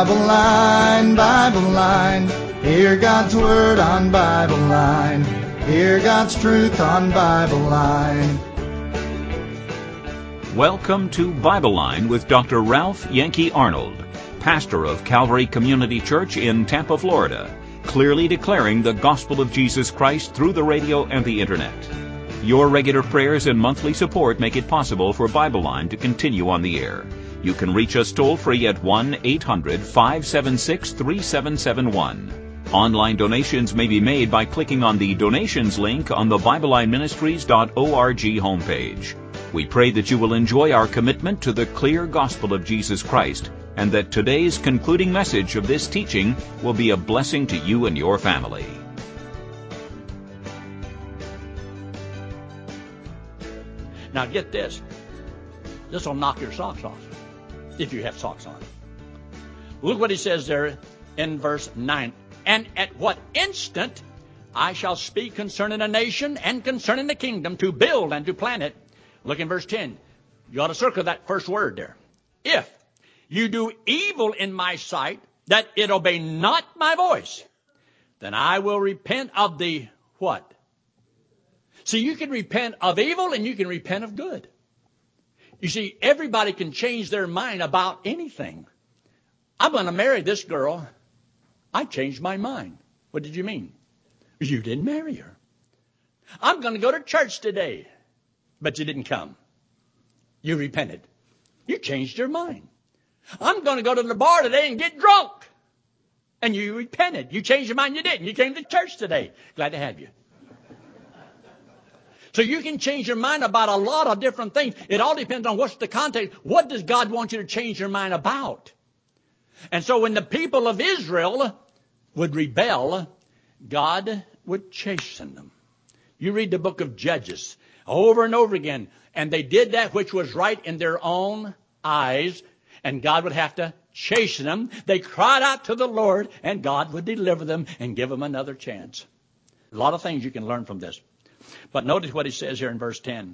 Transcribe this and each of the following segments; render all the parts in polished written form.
Bible Line, Bible Line. Hear God's Word on Bible Line. Hear God's truth on Bible Line. Welcome to Bible Line with Dr. Ralph Yankee Arnold, pastor of Calvary Community Church in Tampa, Florida, clearly declaring the gospel of Jesus Christ through the radio and the internet. Your regular prayers and monthly support make it possible for Bible Line to continue on the air. You can reach us toll-free at 1-800-576-3771. Online donations may be made by clicking on the donations link on the BibleLineMinistries.org homepage. We pray that you will enjoy our commitment to the clear gospel of Jesus Christ, and that today's concluding message of this teaching will be a blessing to you and your family. Now get this. This will knock your socks off, if you have socks on. Look what he says there in verse 9. And at what instant I shall speak concerning a nation and concerning the kingdom, to build and to plant it. Look in verse 10. You ought to circle that first word there. If you do evil in my sight, that it obey not my voice, then I will repent of the what? See, you can repent of evil and you can repent of good. You see, everybody can change their mind about anything. I'm going to marry this girl. I changed my mind. What did you mean? You didn't marry her. I'm going to go to church today. But you didn't come. You repented. You changed your mind. I'm going to go to the bar today and get drunk. And you repented. You changed your mind. You didn't. You came to church today. Glad to have you. So you can change your mind about a lot of different things. It all depends on what's the context. What does God want you to change your mind about? And so when the people of Israel would rebel, God would chasten them. You read the book of Judges over and over again, and they did that which was right in their own eyes, and God would have to chasten them. They cried out to the Lord, and God would deliver them and give them another chance. A lot of things you can learn from this. But notice what he says here in verse 10.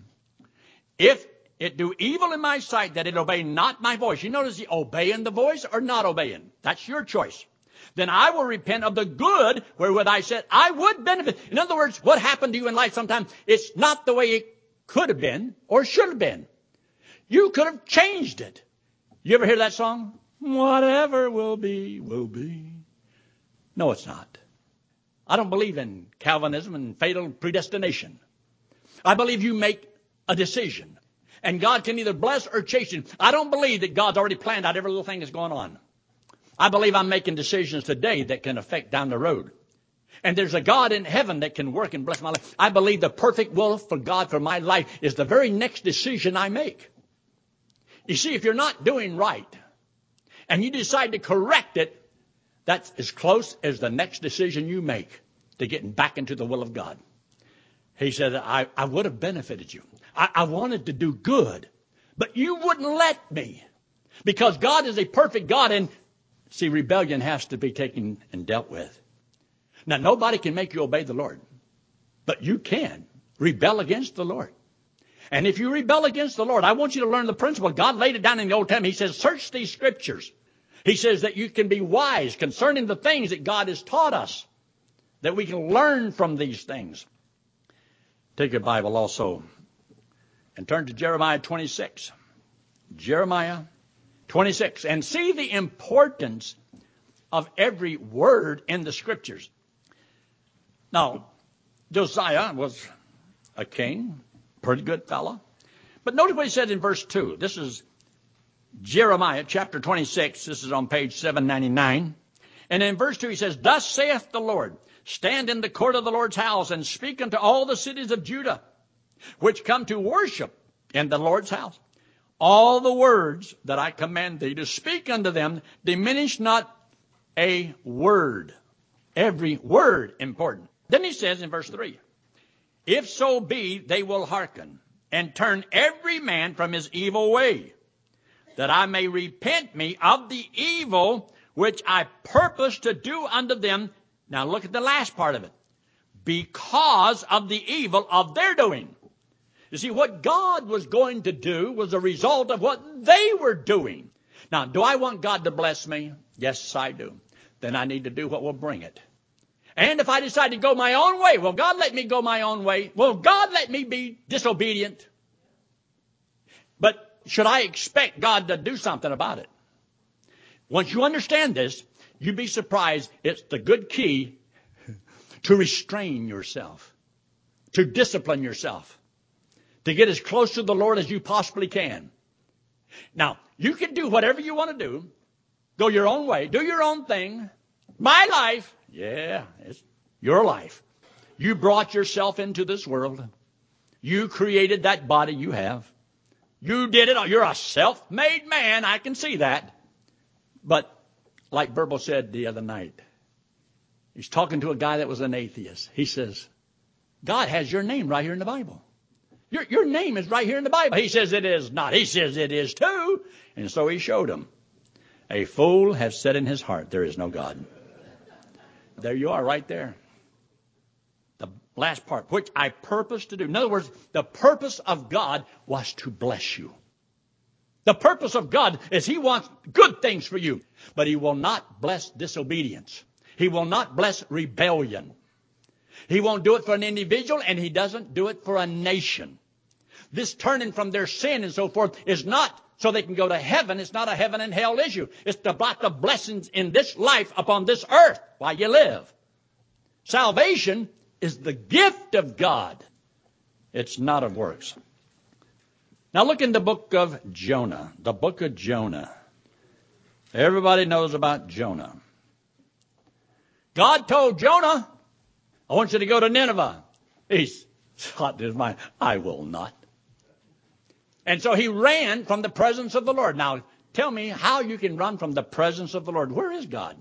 If it do evil in my sight, that it obey not my voice. You notice the obeying the voice or not obeying. That's your choice. Then I will repent of the good wherewith I said I would benefit. In other words, what happened to you in life sometimes, it's not the way it could have been or should have been. You could have changed it. You ever hear that song? Whatever will be, will be. No, it's not. I don't believe in Calvinism and fatal predestination. I believe you make a decision. And God can either bless or chasten. I don't believe that God's already planned out every little thing that's going on. I believe I'm making decisions today that can affect down the road. And there's a God in heaven that can work and bless my life. I believe the perfect will for God for my life is the very next decision I make. You see, if you're not doing right and you decide to correct it, that's as close as the next decision you make to getting back into the will of God. He said, I would have benefited you. I wanted to do good, but you wouldn't let me. Because God is a perfect God, and see, rebellion has to be taken and dealt with. Now, nobody can make you obey the Lord, but you can rebel against the Lord. And if you rebel against the Lord, I want you to learn the principle. God laid it down in the Old Testament. He says, search these scriptures. He says that you can be wise concerning the things that God has taught us, that we can learn from these things. Take your Bible also and turn to Jeremiah 26. Jeremiah 26. And see the importance of every word in the scriptures. Now, Josiah was a king, pretty good fellow. But notice what he said in verse 2. This is Jeremiah chapter 26. This is on page 799. And in verse 2 he says, Thus saith the Lord, stand in the court of the Lord's house and speak unto all the cities of Judah, which come to worship in the Lord's house. All the words that I command thee to speak unto them, diminish not a word. Every word important. Then he says in verse 3, If so be they will hearken and turn every man from his evil way, that I may repent me of the evil which I purpose to do unto them. Now look at the last part of it. Because of the evil of their doing. You see, what God was going to do was a result of what they were doing. Now, do I want God to bless me? Yes, I do. Then I need to do what will bring it. And if I decide to go my own way, will God let me go my own way? Will God let me be disobedient? But should I expect God to do something about it? Once you understand this, you'd be surprised. It's the good key to restrain yourself, to discipline yourself, to get as close to the Lord as you possibly can. Now, you can do whatever you want to do. Go your own way. Do your own thing. My life. Yeah, it's your life. You brought yourself into this world. You created that body you have. You did it. You're a self-made man. I can see that. But like Burble said the other night, he's talking to a guy that was an atheist. He says, God has your name right here in the Bible. Your name is right here in the Bible. He says it is not. He says it is too. And so he showed him. A fool has said in his heart, there is no God. There you are right there. The last part, which I purpose to do. In other words, the purpose of God was to bless you. The purpose of God is He wants good things for you. But He will not bless disobedience. He will not bless rebellion. He won't do it for an individual, and He doesn't do it for a nation. This turning from their sin and so forth is not so they can go to heaven. It's not a heaven and hell issue. It's about the blessings in this life upon this earth while you live. Salvation is the gift of God. It's not of works. Now look in the book of Jonah. The book of Jonah. Everybody knows about Jonah. God told Jonah, I want you to go to Nineveh. He's thought in his mind, I will not. And so he ran from the presence of the Lord. Now, tell me how you can run from the presence of the Lord. Where is God?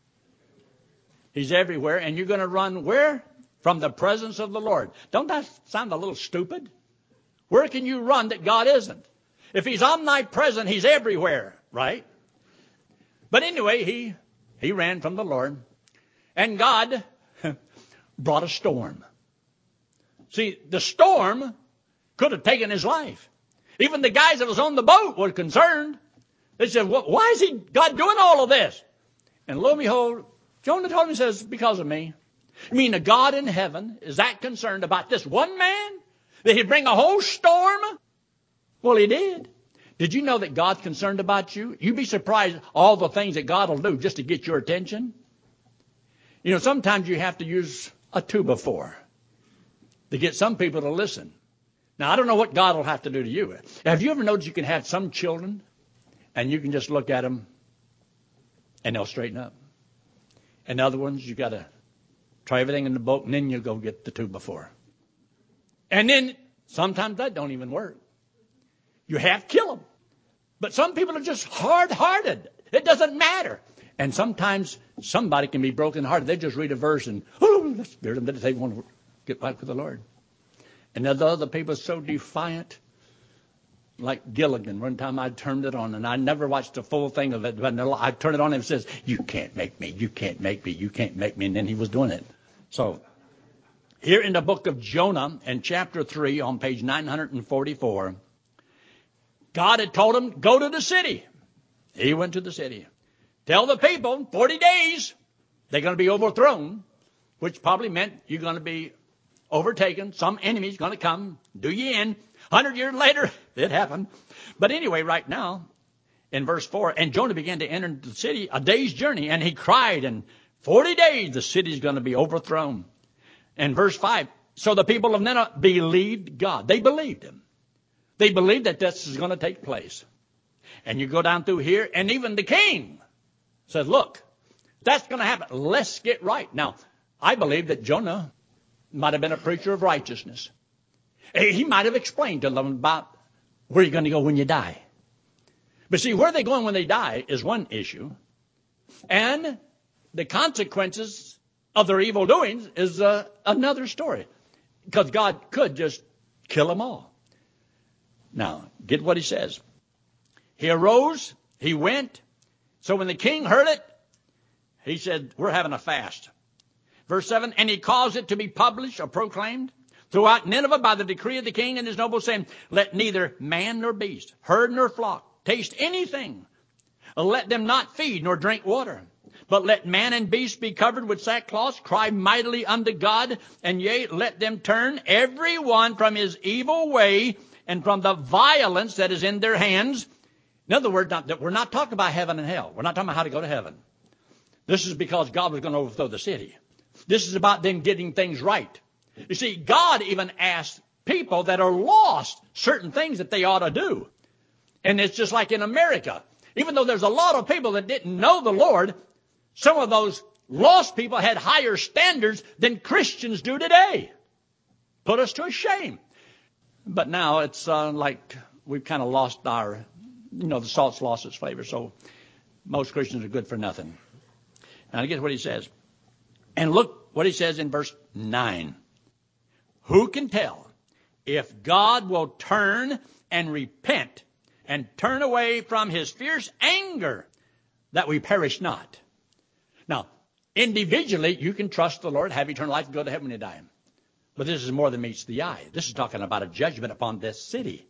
He's everywhere. And you're going to run where? From the presence of the Lord. Don't that sound a little stupid? Where can you run that God isn't? If He's omnipresent, He's everywhere, right? But anyway, he ran from the Lord. And God brought a storm. See, the storm could have taken his life. Even the guys that was on the boat were concerned. They said, well, why is God doing all of this? And lo and behold, Jonah told him, he says, because of me. You mean the God in heaven is that concerned about this one man? That He'd bring a whole storm? Well, He did. Did you know that God's concerned about you? You'd be surprised all the things that God will do just to get your attention. You know, sometimes you have to use a 2x4 to get some people to listen. Now, I don't know what God will have to do to you. Have you ever noticed you can have some children and you can just look at them and they'll straighten up? And other ones, you got to try everything in the boat and then you go get the 2x4. And then sometimes that don't even work. You have to kill them. But some people are just hard-hearted. It doesn't matter. And sometimes somebody can be broken-hearted. They just read a verse and, oh, the Spirit of them, they want to get back with the Lord. And the other people are so defiant, like Gilligan. One time I turned it on, and I never watched the full thing of it, but I turned it on and it says, you can't make me, you can't make me, you can't make me. And then he was doing it. So here in the book of Jonah, in chapter 3, on page 944, God had told him, go to the city. He went to the city. Tell the people, 40 days, they're going to be overthrown, which probably meant you're going to be overtaken. Some enemy's going to come, do you in. 100 years later, it happened. But anyway, right now, in verse 4, and Jonah began to enter into the city a day's journey, and he cried, and 40 days the city's going to be overthrown. And verse 5, so the people of Nineveh believed God. They believed Him. They believed that this is going to take place. And you go down through here, and even the king says, look, that's going to happen. Let's get right. Now, I believe that Jonah might have been a preacher of righteousness. He might have explained to them about where you're going to go when you die. But see, where they're going when they die is one issue. And the consequences of their evil doings is another story. Because God could just kill them all. Now, get what he says. He arose, he went. So when the king heard it, he said, we're having a fast. Verse 7, and he caused it to be published or proclaimed throughout Nineveh by the decree of the king and his nobles, saying, let neither man nor beast, herd nor flock, taste anything. Let them not feed nor drink water, but let man and beast be covered with sackcloth, cry mightily unto God, and yea, let them turn every one from his evil way and from the violence that is in their hands. In other words, we're not talking about heaven and hell. We're not talking about how to go to heaven. This is because God was going to overthrow the city. This is about them getting things right. You see, God even asked people that are lost certain things that they ought to do. And it's just like in America. Even though there's a lot of people that didn't know the Lord, some of those lost people had higher standards than Christians do today. Put us to a shame. But now it's like we've kind of lost our, the salt's lost its flavor. So most Christians are good for nothing. Now, guess what he says. And look what he says in verse 9. Who can tell if God will turn and repent and turn away from his fierce anger that we perish not? Now, individually, you can trust the Lord, have eternal life, and go to heaven when you die. But this is more than meets the eye. This is talking about a judgment upon this city.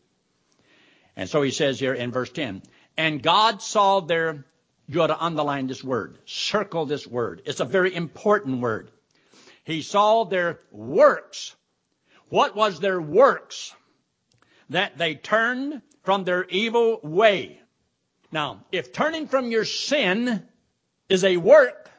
And so he says here in verse 10, and God saw their, you ought to underline this word, circle this word. It's a very important word. He saw their works. What was their works? That they turned from their evil way. Now, if turning from your sin is a work,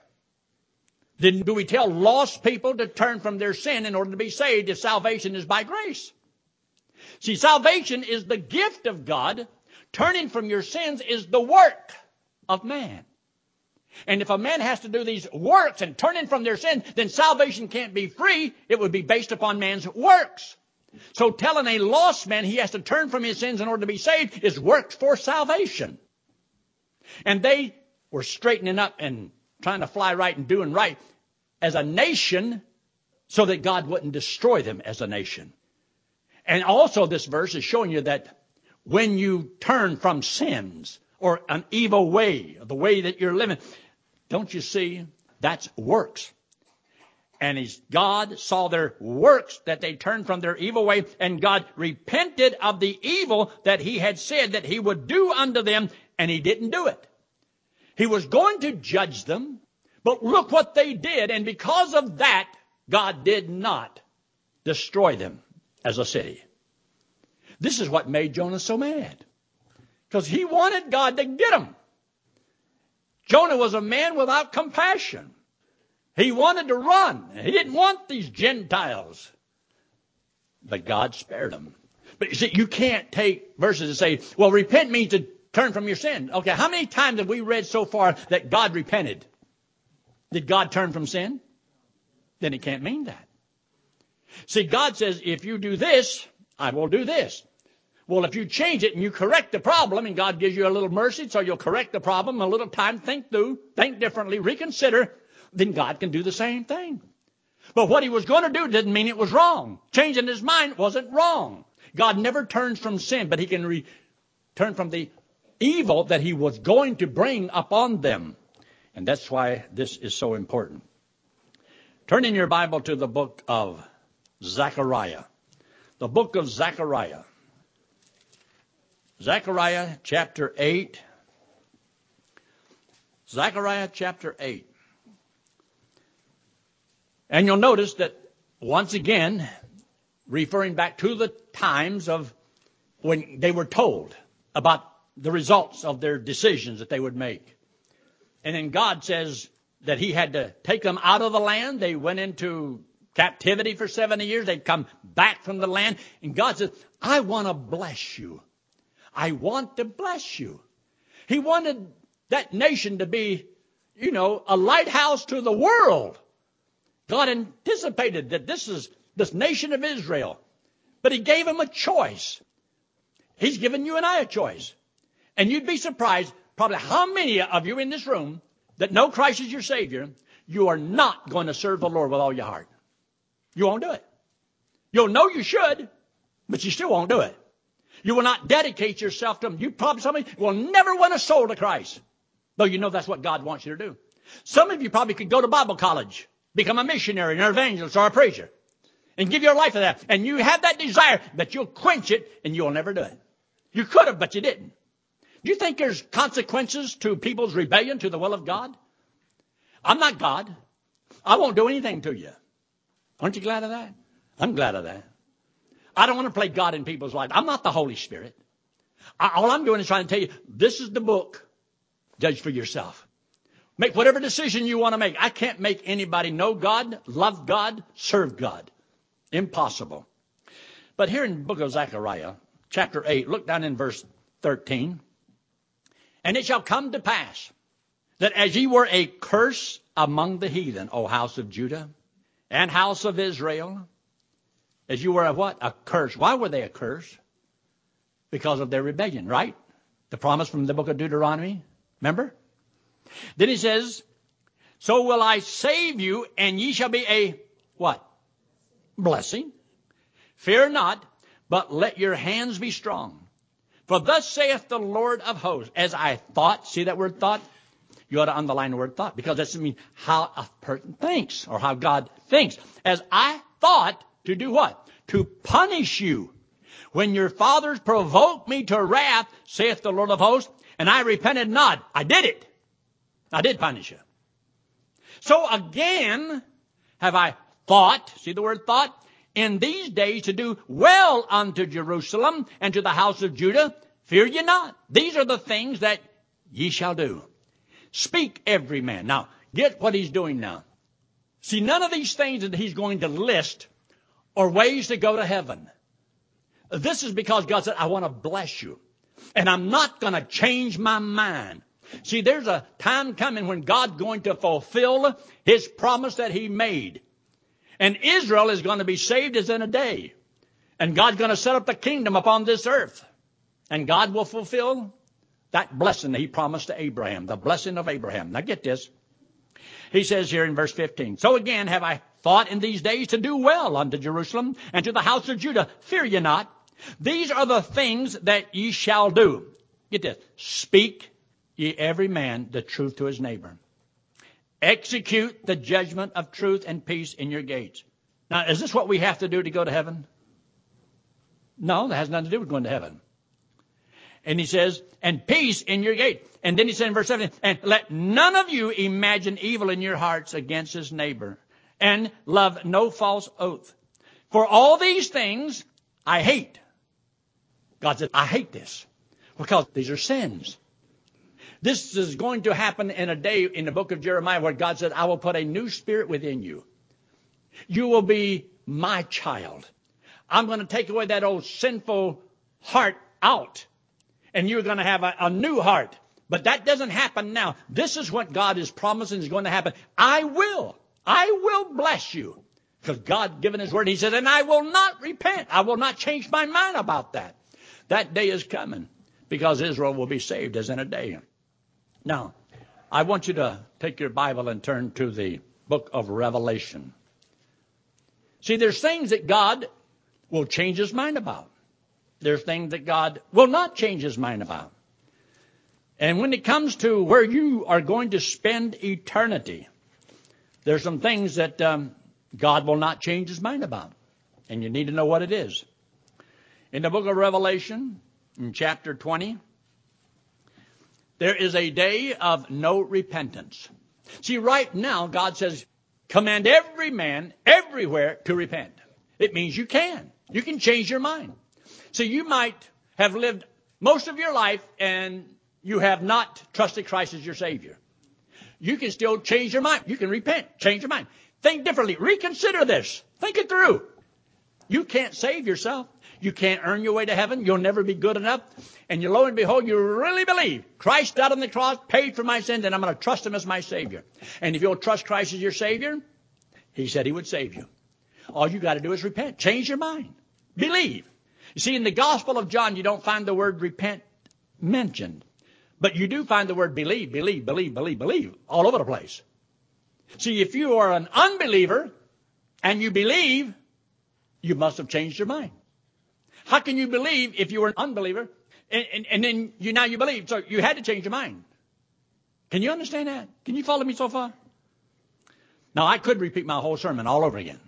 then do we tell lost people to turn from their sin in order to be saved if salvation is by grace? See, salvation is the gift of God. Turning from your sins is the work of man. And if a man has to do these works and turning from their sin, then salvation can't be free. It would be based upon man's works. So telling a lost man he has to turn from his sins in order to be saved is works for salvation. And they were straightening up and trying to fly right and doing right as a nation so that God wouldn't destroy them as a nation. And also this verse is showing you that when you turn from sins or an evil way, the way that you're living, don't you see? That's works. And God saw their works, that they turned from their evil way, and God repented of the evil that he had said that he would do unto them, and he didn't do it. He was going to judge them, but look what they did, and because of that, God did not destroy them as a city. This is what made Jonah so mad, because he wanted God to get him. Jonah was a man without compassion. He wanted to run. He didn't want these Gentiles. But God spared them. But you see, you can't take verses and say, well, repent means to turn from your sin. Okay, how many times have we read so far that God repented? Did God turn from sin? Then it can't mean that. See, God says, if you do this, I will do this. Well, if you change it and you correct the problem, and God gives you a little mercy, so you'll correct the problem, a little time, think differently, reconsider, then God can do the same thing. But what he was going to do didn't mean it was wrong. Changing his mind wasn't wrong. God never turns from sin, but he can turn from the evil that he was going to bring upon them. And that's why this is so important. Turn in your Bible to the book of Zechariah. The book of Zechariah. Zechariah chapter 8. Zechariah chapter 8. And you'll notice that once again, referring back to the times of when they were told about the results of their decisions that they would make. And then God says that he had to take them out of the land. They went into captivity for 70 years. They'd come back from the land. And God says, I want to bless you. I want to bless you. He wanted that nation to be, a lighthouse to the world. God anticipated that this nation of Israel. But he gave him a choice. He's given you and I a choice. And you'd be surprised probably how many of you in this room that know Christ is your Savior, you are not going to serve the Lord with all your heart. You won't do it. You'll know you should, but you still won't do it. You will not dedicate yourself to him. You probably, somebody will never win a soul to Christ. Though you know that's what God wants you to do. Some of you probably could go to Bible college, become a missionary, an evangelist, or a preacher, and give your life to that. And you have that desire, but you'll quench it, and you'll never do it. You could have, but you didn't. Do you think there's consequences to people's rebellion to the will of God? I'm not God. I won't do anything to you. Aren't you glad of that? I'm glad of that. I don't want to play God in people's lives. I'm not the Holy Spirit. All I'm doing is trying to tell you, this is the book. Judge for yourself. Make whatever decision you want to make. I can't make anybody know God, love God, serve God. Impossible. But here in the book of Zechariah, chapter 8, look down in verse 13. And it shall come to pass that as ye were a curse among the heathen, O house of Judah and house of Israel, as you were a what? A curse. Why were they a curse? Because of their rebellion, right? The promise from the book of Deuteronomy. Remember? Then he says, so will I save you, and ye shall be a what? Blessing. Fear not, but let your hands be strong. For thus saith the Lord of hosts, as I thought, see that word thought? You ought to underline the word thought, because that doesn't mean how a person thinks or how God thinks. As I thought to do what? To punish you. When your fathers provoked me to wrath, saith the Lord of hosts, and I repented not. I did it. I did punish you. So again, have I thought, see the word thought, in these days to do well unto Jerusalem and to the house of Judah. Fear ye not. These are the things that ye shall do. Speak every man. Now, get what he's doing now. See, none of these things that he's going to list are ways to go to heaven. This is because God said, I want to bless you. And I'm not going to change my mind. See, there's a time coming when God's going to fulfill His promise that He made. And Israel is going to be saved as in a day. And God's going to set up the kingdom upon this earth. And God will fulfill that blessing that He promised to Abraham, the blessing of Abraham. Now get this. He says here in verse 15, so again have I thought in these days to do well unto Jerusalem and to the house of Judah. Fear ye not. These are the things that ye shall do. Get this. Speak ye every man the truth to his neighbor. Execute the judgment of truth and peace in your gates. Now, is this what we have to do to go to heaven? No, that has nothing to do with going to heaven. And he says, and peace in your gate. And then he said in verse 17, and let none of you imagine evil in your hearts against his neighbor, and love no false oath. For all these things I hate. God said, I hate this, because these are sins. This is going to happen in a day in the book of Jeremiah where God said, I will put a new spirit within you. You will be my child. I'm going to take away that old sinful heart out. And you're going to have a new heart. But that doesn't happen now. This is what God is promising is going to happen. I will bless you. Because God given His word, He said, and I will not repent. I will not change my mind about that. That day is coming because Israel will be saved as in a day. Now, I want you to take your Bible and turn to the book of Revelation. See, there's things that God will change His mind about. There's things that God will not change His mind about. And when it comes to where you are going to spend eternity, there's some things that God will not change His mind about. And you need to know what it is. In the book of Revelation, in chapter 20, there is a day of no repentance. See, right now, God says, command every man everywhere to repent. It means you can. You can change your mind. So you might have lived most of your life and you have not trusted Christ as your Savior. You can still change your mind. You can repent, change your mind. Think differently. Reconsider this. Think it through. You can't save yourself. You can't earn your way to heaven. You'll never be good enough. And lo and behold, you really believe Christ died on the cross, paid for my sins, and I'm going to trust Him as my Savior. And if you'll trust Christ as your Savior, He said He would save you. All you got to do is repent. Change your mind. Believe. You see, in the Gospel of John, you don't find the word repent mentioned. But you do find the word believe, believe, believe, believe, believe all over the place. See, if you are an unbeliever and you believe, you must have changed your mind. How can you believe if you were an unbeliever and then now you believe? So you had to change your mind. Can you understand that? Can you follow me so far? Now, I could repeat my whole sermon all over again.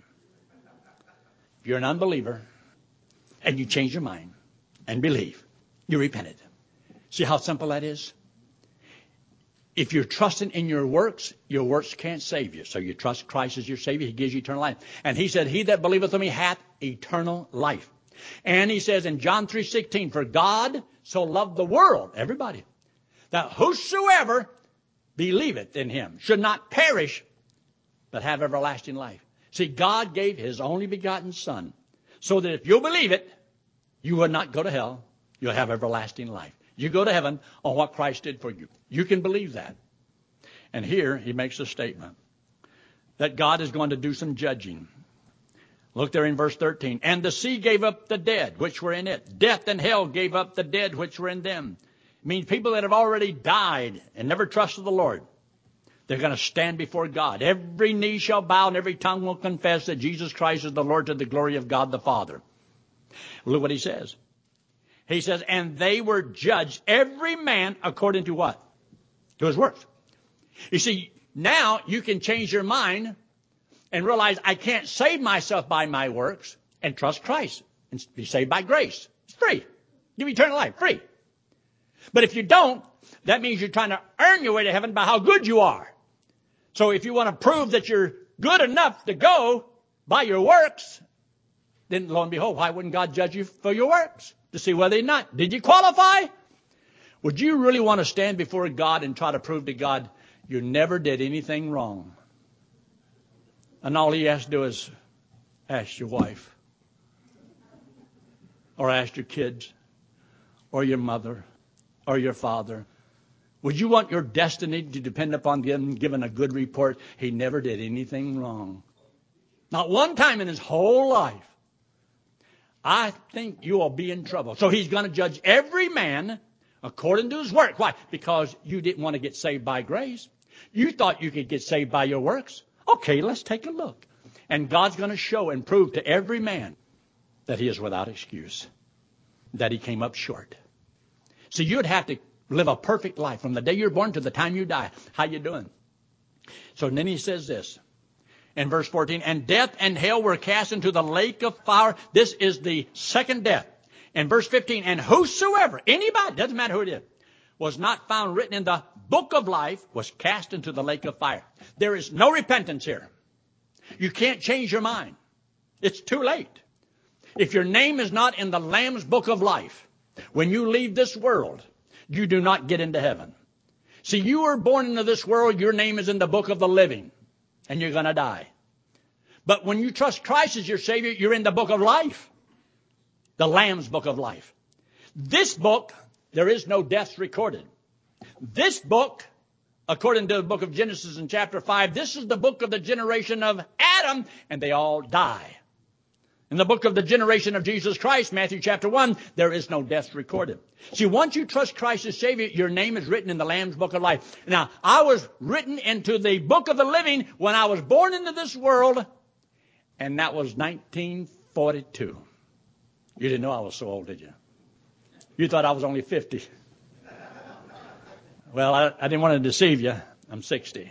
If you're an unbeliever and you change your mind and believe, you repented. See how simple that is? If you're trusting in your works can't save you. So you trust Christ as your Savior. He gives you eternal life. And he said, he that believeth on me hath eternal life. And he says in John 3:16, for God so loved the world, everybody, that whosoever believeth in him should not perish, but have everlasting life. See, God gave his only begotten Son so that if you'll believe it, you will not go to hell. You'll have everlasting life. You go to heaven on what Christ did for you. You can believe that. And here he makes a statement that God is going to do some judging. Look there in verse 13. And the sea gave up the dead which were in it. Death and hell gave up the dead which were in them. It means people that have already died and never trusted the Lord. They're going to stand before God. Every knee shall bow and every tongue will confess that Jesus Christ is the Lord to the glory of God the Father. Look what he says. He says, and they were judged, every man according to what? To his works. You see, now you can change your mind and realize I can't save myself by my works and trust Christ and be saved by grace. It's free. Give you eternal life. Free. But if you don't, that means you're trying to earn your way to heaven by how good you are. So if you want to prove that you're good enough to go by your works, then lo and behold, why wouldn't God judge you for your works? To see whether or not. Did you qualify? Would you really want to stand before God and try to prove to God you never did anything wrong? And all he has to do is ask your wife, or ask your kids, or your mother, or your father. Would you want your destiny to depend upon them giving a good report? He never did anything wrong. Not one time in his whole life. I think you will be in trouble. So he's going to judge every man according to his work. Why? Because you didn't want to get saved by grace. You thought you could get saved by your works. Okay, let's take a look. And God's going to show and prove to every man that he is without excuse, that he came up short. So you'd have to live a perfect life from the day you're born to the time you die. How you doing? So then he says this. In verse 14, and death and hell were cast into the lake of fire. This is the second death. In verse 15, and whosoever, anybody, doesn't matter who it is, was not found written in the book of life was cast into the lake of fire. There is no repentance here. You can't change your mind. It's too late. If your name is not in the Lamb's book of life, when you leave this world, you do not get into heaven. See, you were born into this world, your name is in the book of the living. And you're going to die. But when you trust Christ as your Savior, you're in the book of life. The Lamb's book of life. This book, there is no deaths recorded. This book, according to the book of Genesis in chapter 5, this is the book of the generation of Adam, and they all die. In the book of the generation of Jesus Christ, Matthew chapter 1, there is no death recorded. See, once you trust Christ as Savior, your name is written in the Lamb's book of life. Now, I was written into the book of the living when I was born into this world, and that was 1942. You didn't know I was so old, did you? You thought I was only 50. Well, I didn't want to deceive you. I'm 60.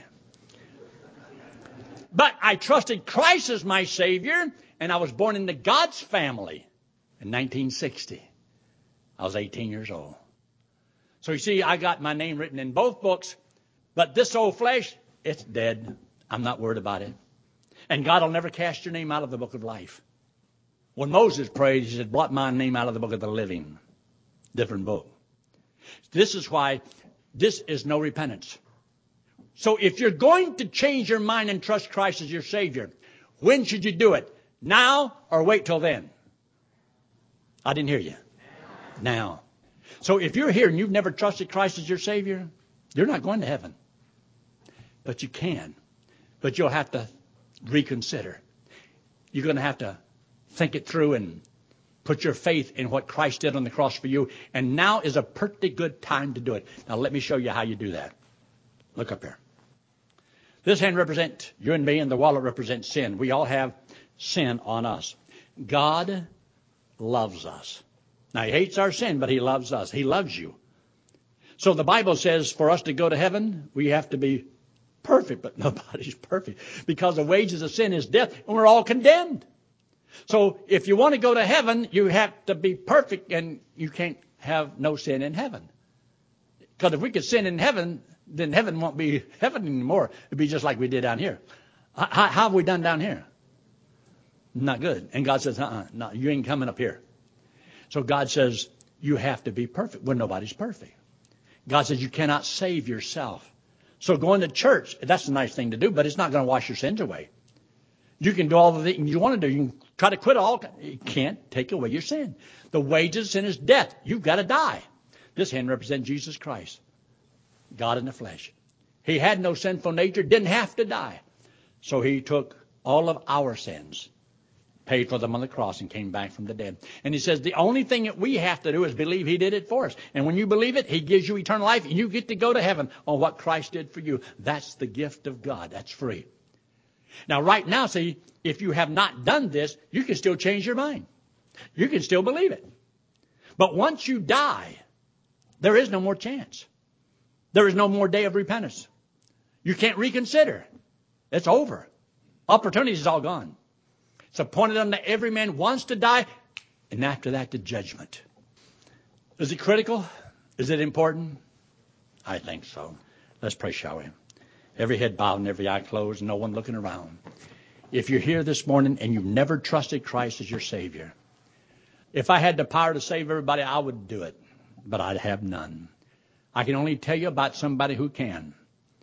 But I trusted Christ as my Savior, and I was born into God's family in 1960. I was 18 years old. So you see, I got my name written in both books, but this old flesh, it's dead. I'm not worried about it. And God will never cast your name out of the book of life. When Moses prayed, he said, blot my name out of the book of the living. Different book. This is why this is no repentance. So if you're going to change your mind and trust Christ as your Savior, when should you do it? Now or wait till then? I didn't hear you. Now. So if you're here and you've never trusted Christ as your Savior, you're not going to heaven. But you can. But you'll have to reconsider. You're going to have to think it through and put your faith in what Christ did on the cross for you. And now is a pretty good time to do it. Now let me show you how you do that. Look up here. This hand represents you and me, and the wallet represents sin. We all have sin on us. God loves us. Now, he hates our sin, but he loves us. He loves you. So the Bible says for us to go to heaven, we have to be perfect, but nobody's perfect because the wages of sin is death, and we're all condemned. So if you want to go to heaven, you have to be perfect, and you can't have no sin in heaven. Because if we could sin in heaven, then heaven won't be heaven anymore. It'd be just like we did down here. How have we done down here? Not good. And God says, no, you ain't coming up here. So God says, you have to be perfect. Well, nobody's perfect. God says you cannot save yourself. So going to church, that's a nice thing to do, but it's not going to wash your sins away. You can do all the things you want to do. You can try to quit all. It can't take away your sin. The wages of sin is death. You've got to die. This hand represents Jesus Christ, God in the flesh. He had no sinful nature, didn't have to die. So he took all of our sins, paid for them on the cross, and came back from the dead. And he says the only thing that we have to do is believe he did it for us. And when you believe it, he gives you eternal life, and you get to go to heaven on what Christ did for you. That's the gift of God. That's free. Now, right now, see, if you have not done this, you can still change your mind. You can still believe it. But once you die, there is no more chance. There is no more day of repentance. You can't reconsider. It's over. Opportunity is all gone. It's appointed unto every man once to die, and after that, the judgment. Is it critical? Is it important? I think so. Let's pray, shall we? Every head bowed and every eye closed, no one looking around. If you're here this morning and you've never trusted Christ as your Savior, if I had the power to save everybody, I would do it, but I have none. I can only tell you about somebody who can.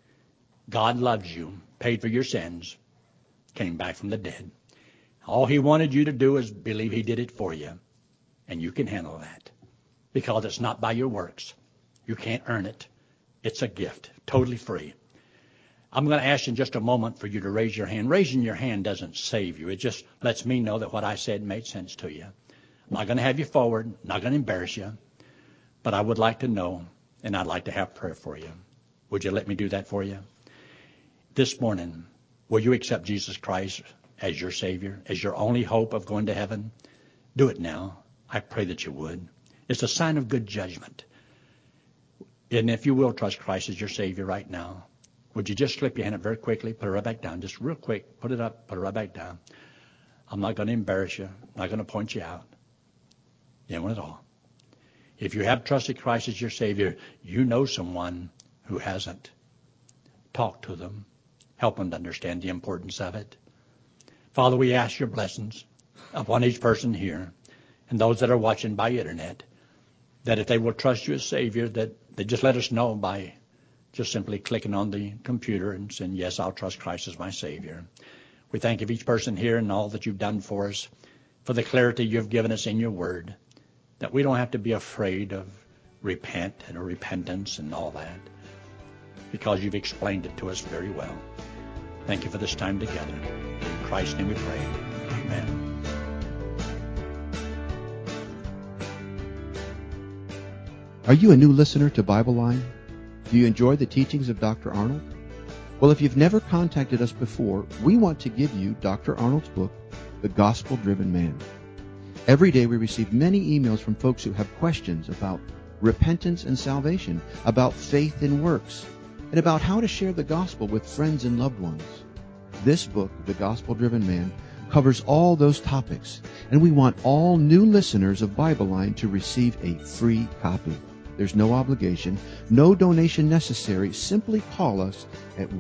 God loves you, paid for your sins, came back from the dead. All he wanted you to do is believe he did it for you, and you can handle that because it's not by your works. You can't earn it. It's a gift, totally free. I'm going to ask you in just a moment for you to raise your hand. Raising your hand doesn't save you. It just lets me know that what I said made sense to you. I'm not going to have you forward, not going to embarrass you, but I would like to know, and I'd like to have prayer for you. Would you let me do that for you? This morning, will you accept Jesus Christ as your Savior, as your only hope of going to heaven? Do it now. I pray that you would. It's a sign of good judgment. And if you will trust Christ as your Savior right now, would you just slip your hand up very quickly, put it right back down, just real quick, put it up, put it right back down. I'm not going to embarrass you. I'm not going to point you out. Anyone at all. If you have trusted Christ as your Savior, you know someone who hasn't. Talk to them. Help them to understand the importance of it. Father, we ask your blessings upon each person here and those that are watching by internet, that if they will trust you as Savior, that they just let us know by just simply clicking on the computer and saying, yes, I'll trust Christ as my Savior. We thank you for each person here and all that you've done for us, for the clarity you've given us in your word, that we don't have to be afraid of repent and repentance and all that, because you've explained it to us very well. Thank you for this time together. In Christ's name we pray. Amen. Are you a new listener to Bible Line? Do you enjoy the teachings of Dr. Arnold? Well, if you've never contacted us before, we want to give you Dr. Arnold's book, The Gospel-Driven Man. Every day we receive many emails from folks who have questions about repentance and salvation, about faith and works, and about how to share the gospel with friends and loved ones. This book, The Gospel-Driven Man, covers all those topics, and we want all new listeners of Bible Line to receive a free copy. There's no obligation, no donation necessary. Simply call us at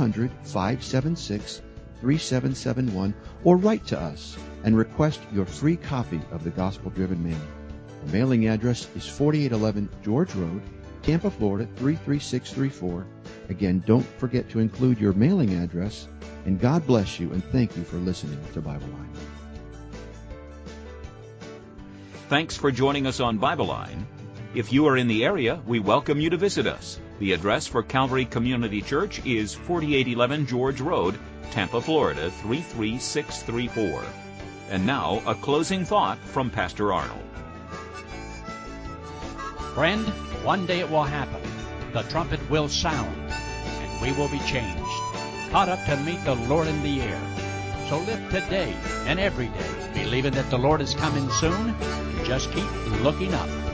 1-800-576-3771 or write to us and request your free copy of The Gospel-Driven Man. Our mailing address is 4811 George Road, Tampa, Florida 33634. Again, don't forget to include your mailing address, and God bless you and thank you for listening to Bible Line. Thanks for joining us on Bible Line. If you are in the area, we welcome you to visit us. The address for Calvary Community Church is 4811 George Road, Tampa, Florida 33634. And now, a closing thought from Pastor Arnold. Friend, one day it will happen. The trumpet will sound, and we will be changed, caught up to meet the Lord in the air. So live today and every day, believing that the Lord is coming soon. Just keep looking up.